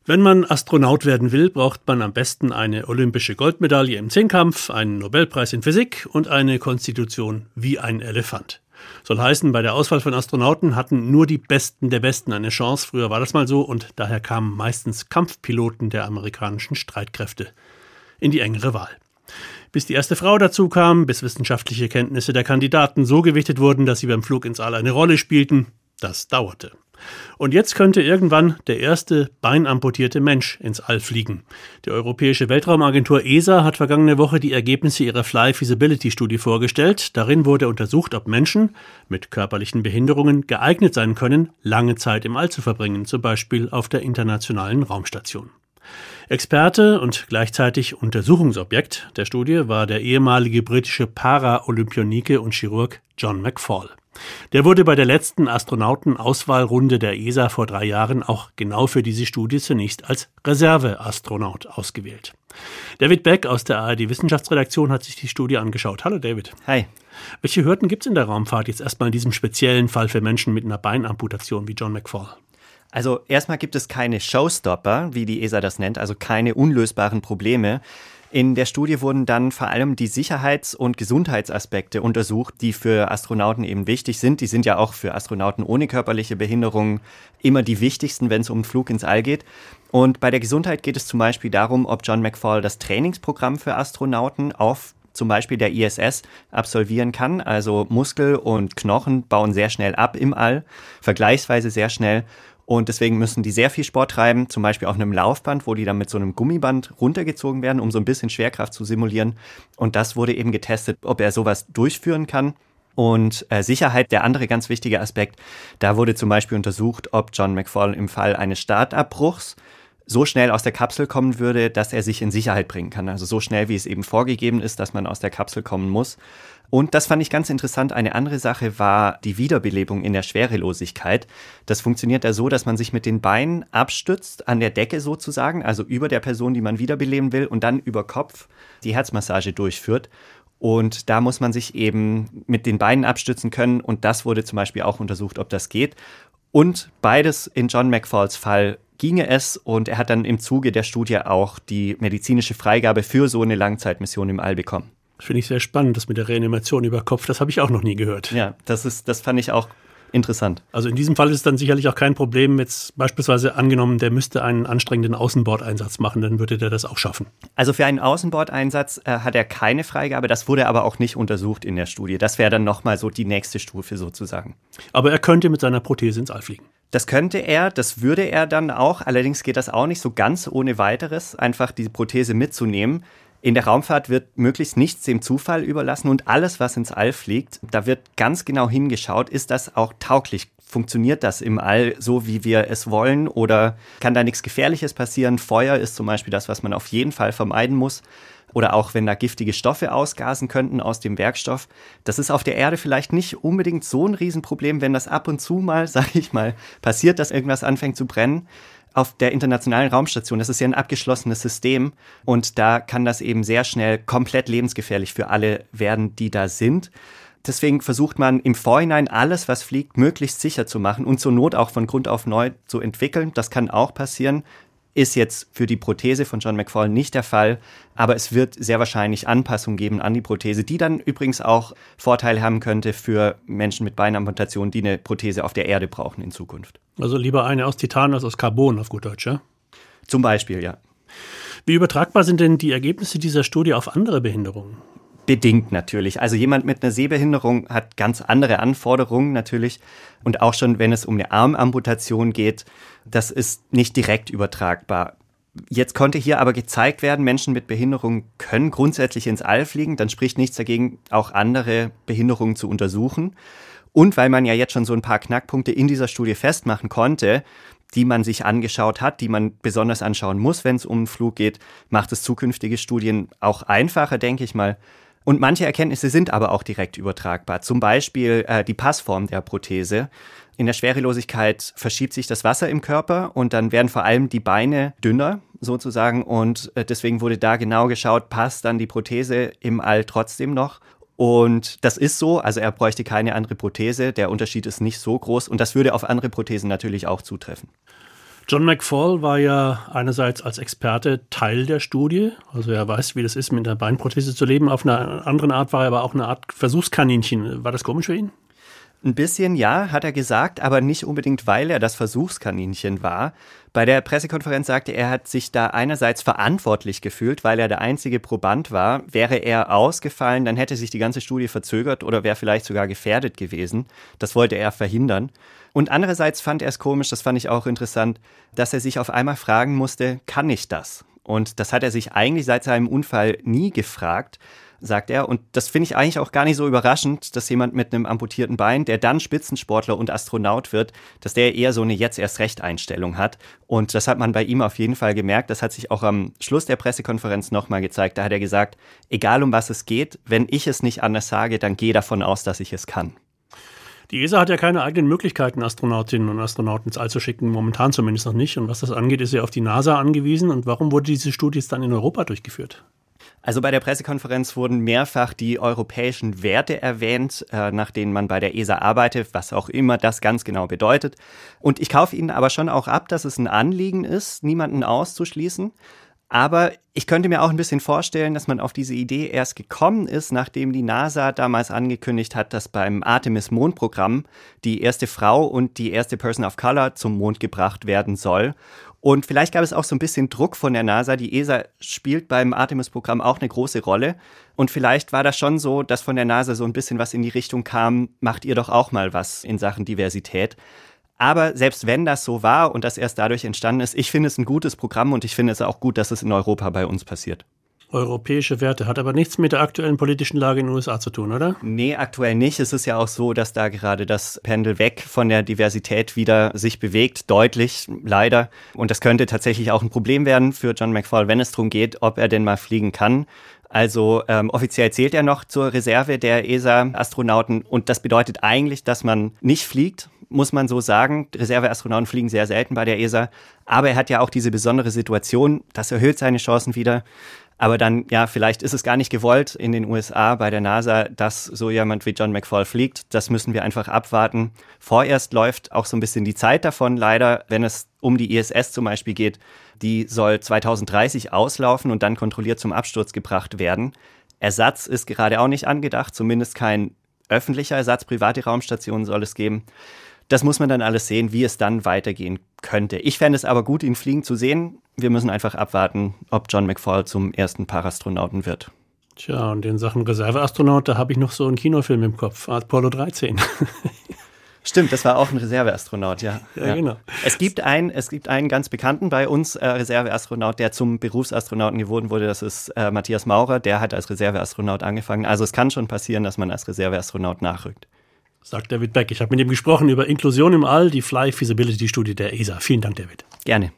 Wenn man Astronaut werden will, braucht man am besten eine olympische Goldmedaille im Zehnkampf, einen Nobelpreis in Physik und eine Konstitution wie ein Elefant. Soll heißen, bei der Auswahl von Astronauten hatten nur die Besten der Besten eine Chance. Früher war das mal so und daher kamen meistens Kampfpiloten der amerikanischen Streitkräfte in die engere Wahl. Bis die erste Frau dazu kam, bis wissenschaftliche Kenntnisse der Kandidaten so gewichtet wurden, dass sie beim Flug ins All eine Rolle spielten, das dauerte. Und jetzt könnte irgendwann der erste beinamputierte Mensch ins All fliegen. Die Europäische Weltraumagentur ESA hat vergangene Woche die Ergebnisse ihrer Fly-Feasibility-Studie vorgestellt. Darin wurde untersucht, ob Menschen mit körperlichen Behinderungen geeignet sein können, lange Zeit im All zu verbringen, zum Beispiel auf der Internationalen Raumstation. Experte und gleichzeitig Untersuchungsobjekt der Studie war der ehemalige britische Para-Olympionike und Chirurg John McFall. Der wurde bei der letzten Astronautenauswahlrunde der ESA vor 3 Jahren auch genau für diese Studie zunächst als Reserveastronaut ausgewählt. David Beck aus der ARD-Wissenschaftsredaktion hat sich die Studie angeschaut. Hallo David. Hi. Welche Hürden gibt es in der Raumfahrt jetzt erstmal in diesem speziellen Fall für Menschen mit einer Beinamputation wie John McFall? Also erstmal gibt es keine Showstopper, wie die ESA das nennt, also keine unlösbaren Probleme. In der Studie wurden dann vor allem die Sicherheits- und Gesundheitsaspekte untersucht, die für Astronauten eben wichtig sind. Die sind ja auch für Astronauten ohne körperliche Behinderungen immer die wichtigsten, wenn es um einen Flug ins All geht. Und bei der Gesundheit geht es zum Beispiel darum, ob John McFall das Trainingsprogramm für Astronauten auf zum Beispiel der ISS absolvieren kann. Also Muskel und Knochen bauen sehr schnell ab im All, vergleichsweise sehr schnell. Und deswegen müssen die sehr viel Sport treiben, zum Beispiel auf einem Laufband, wo die dann mit so einem Gummiband runtergezogen werden, um so ein bisschen Schwerkraft zu simulieren. Und das wurde eben getestet, ob er sowas durchführen kann. Und Sicherheit, der andere ganz wichtige Aspekt, da wurde zum Beispiel untersucht, ob John McFall im Fall eines Startabbruchs so schnell aus der Kapsel kommen würde, dass er sich in Sicherheit bringen kann. Also so schnell, wie es eben vorgegeben ist, dass man aus der Kapsel kommen muss. Und das fand ich ganz interessant. Eine andere Sache war die Wiederbelebung in der Schwerelosigkeit. Das funktioniert ja so, dass man sich mit den Beinen abstützt, an der Decke sozusagen, also über der Person, die man wiederbeleben will, und dann über Kopf die Herzmassage durchführt. Und da muss man sich eben mit den Beinen abstützen können. Und das wurde zum Beispiel auch untersucht, ob das geht. Und beides in John McFalls Fall ginge es. Und er hat dann im Zuge der Studie auch die medizinische Freigabe für so eine Langzeitmission im All bekommen. Das finde ich sehr spannend, das mit der Reanimation über Kopf, das habe ich auch noch nie gehört. Ja, das fand ich auch interessant. Also in diesem Fall ist es dann sicherlich auch kein Problem, jetzt beispielsweise angenommen, der müsste einen anstrengenden Außenbordeinsatz machen, dann würde der das auch schaffen. Also für einen Außenbordeinsatz hat er keine Freigabe, das wurde aber auch nicht untersucht in der Studie. Das wäre dann nochmal so die nächste Stufe sozusagen. Aber er könnte mit seiner Prothese ins All fliegen. Das könnte er, das würde er dann auch, allerdings geht das auch nicht so ganz ohne weiteres, einfach die Prothese mitzunehmen. In der Raumfahrt wird möglichst nichts dem Zufall überlassen und alles, was ins All fliegt, da wird ganz genau hingeschaut, ist das auch tauglich? Funktioniert das im All so, wie wir es wollen, oder kann da nichts Gefährliches passieren? Feuer ist zum Beispiel das, was man auf jeden Fall vermeiden muss. Oder auch wenn da giftige Stoffe ausgasen könnten aus dem Werkstoff. Das ist auf der Erde vielleicht nicht unbedingt so ein Riesenproblem, wenn das ab und zu mal, sag ich mal, passiert, dass irgendwas anfängt zu brennen. Auf der Internationalen Raumstation, das ist ja ein abgeschlossenes System und da kann das eben sehr schnell komplett lebensgefährlich für alle werden, die da sind. Deswegen versucht man im Vorhinein alles, was fliegt, möglichst sicher zu machen und zur Not auch von Grund auf neu zu entwickeln. Das kann auch passieren. Ist jetzt für die Prothese von John McFall nicht der Fall, aber es wird sehr wahrscheinlich Anpassungen geben an die Prothese, die dann übrigens auch Vorteile haben könnte für Menschen mit Beinamputationen, die eine Prothese auf der Erde brauchen in Zukunft. Also lieber eine aus Titan als aus Carbon, auf gut Deutsch, ja? Zum Beispiel, ja. Wie übertragbar sind denn die Ergebnisse dieser Studie auf andere Behinderungen? Bedingt natürlich. Also jemand mit einer Sehbehinderung hat ganz andere Anforderungen natürlich. Und auch schon, wenn es um eine Armamputation geht, das ist nicht direkt übertragbar. Jetzt konnte hier aber gezeigt werden, Menschen mit Behinderung können grundsätzlich ins All fliegen. Dann spricht nichts dagegen, auch andere Behinderungen zu untersuchen. Und weil man ja jetzt schon so ein paar Knackpunkte in dieser Studie festmachen konnte, die man sich angeschaut hat, die man besonders anschauen muss, wenn es um einen Flug geht, macht es zukünftige Studien auch einfacher, denke ich mal. Und manche Erkenntnisse sind aber auch direkt übertragbar. Zum Beispiel die Passform der Prothese. In der Schwerelosigkeit verschiebt sich das Wasser im Körper und dann werden vor allem die Beine dünner sozusagen. Und deswegen wurde da genau geschaut, passt dann die Prothese im All trotzdem noch? Und das ist so, also er bräuchte keine andere Prothese. Der Unterschied ist nicht so groß und das würde auf andere Prothesen natürlich auch zutreffen. John McFaul war ja einerseits als Experte Teil der Studie, also er weiß, wie das ist, mit einer Beinprothese zu leben. Auf einer anderen Art war er aber auch eine Art Versuchskaninchen. War das komisch für ihn? Ein bisschen, ja, hat er gesagt, aber nicht unbedingt, weil er das Versuchskaninchen war. Bei der Pressekonferenz sagte er, hat sich da einerseits verantwortlich gefühlt, weil er der einzige Proband war. Wäre er ausgefallen, dann hätte sich die ganze Studie verzögert oder wäre vielleicht sogar gefährdet gewesen. Das wollte er verhindern. Und andererseits fand er es komisch, das fand ich auch interessant, dass er sich auf einmal fragen musste, kann ich das? Und das hat er sich eigentlich seit seinem Unfall nie gefragt, sagt er. Und das finde ich eigentlich auch gar nicht so überraschend, dass jemand mit einem amputierten Bein, der dann Spitzensportler und Astronaut wird, dass der eher so eine Jetzt-erst-recht-Einstellung hat. Und das hat man bei ihm auf jeden Fall gemerkt. Das hat sich auch am Schluss der Pressekonferenz nochmal gezeigt. Da hat er gesagt, egal um was es geht, wenn ich es nicht anders sage, dann gehe davon aus, dass ich es kann. Die ESA hat ja keine eigenen Möglichkeiten, Astronautinnen und Astronauten ins All zu schicken, momentan zumindest noch nicht. Und was das angeht, ist sie auf die NASA angewiesen. Und warum wurde diese Studie jetzt dann in Europa durchgeführt? Also bei der Pressekonferenz wurden mehrfach die europäischen Werte erwähnt, nach denen man bei der ESA arbeitet, was auch immer das ganz genau bedeutet. Und ich kaufe Ihnen aber schon auch ab, dass es ein Anliegen ist, niemanden auszuschließen. Aber ich könnte mir auch ein bisschen vorstellen, dass man auf diese Idee erst gekommen ist, nachdem die NASA damals angekündigt hat, dass beim Artemis-Mondprogramm die erste Frau und die erste Person of Color zum Mond gebracht werden soll. Und vielleicht gab es auch so ein bisschen Druck von der NASA. Die ESA spielt beim Artemis-Programm auch eine große Rolle. Und vielleicht war das schon so, dass von der NASA so ein bisschen was in die Richtung kam, macht ihr doch auch mal was in Sachen Diversität. Aber selbst wenn das so war und das erst dadurch entstanden ist, ich finde es ein gutes Programm und ich finde es auch gut, dass es in Europa bei uns passiert. Europäische Werte hat aber nichts mit der aktuellen politischen Lage in den USA zu tun, oder? Nee, aktuell nicht. Es ist ja auch so, dass da gerade das Pendel weg von der Diversität wieder sich bewegt, deutlich, leider. Und das könnte tatsächlich auch ein Problem werden für John McFaul, wenn es darum geht, ob er denn mal fliegen kann. Also offiziell zählt er noch zur Reserve der ESA-Astronauten und das bedeutet eigentlich, dass man nicht fliegt, muss man so sagen. Reserveastronauten fliegen sehr selten bei der ESA, aber er hat ja auch diese besondere Situation, das erhöht seine Chancen wieder. Aber dann, ja, vielleicht ist es gar nicht gewollt in den USA bei der NASA, dass so jemand wie John McFaul fliegt. Das müssen wir einfach abwarten. Vorerst läuft auch so ein bisschen die Zeit davon, leider, wenn es um die ISS zum Beispiel geht. Die soll 2030 auslaufen und dann kontrolliert zum Absturz gebracht werden. Ersatz ist gerade auch nicht angedacht, zumindest kein öffentlicher Ersatz. Private Raumstationen soll es geben. Das muss man dann alles sehen, wie es dann weitergehen könnte. Ich fände es aber gut, ihn fliegen zu sehen. Wir müssen einfach abwarten, ob John McFaul zum ersten Parastronauten wird. Tja, und in Sachen Reserveastronaut, da habe ich noch so einen Kinofilm im Kopf, Apollo 13. Stimmt, das war auch ein Reserveastronaut, ja. Ja, genau. Es gibt einen ganz bekannten bei uns, Reserveastronaut, der zum Berufsastronauten geworden wurde. Das ist Matthias Maurer, der hat als Reserveastronaut angefangen. Also es kann schon passieren, dass man als Reserveastronaut nachrückt. Sagt David Beck. Ich habe mit ihm gesprochen über Inklusion im All, die Fly Feasibility Studie der ESA. Vielen Dank, David. Gerne.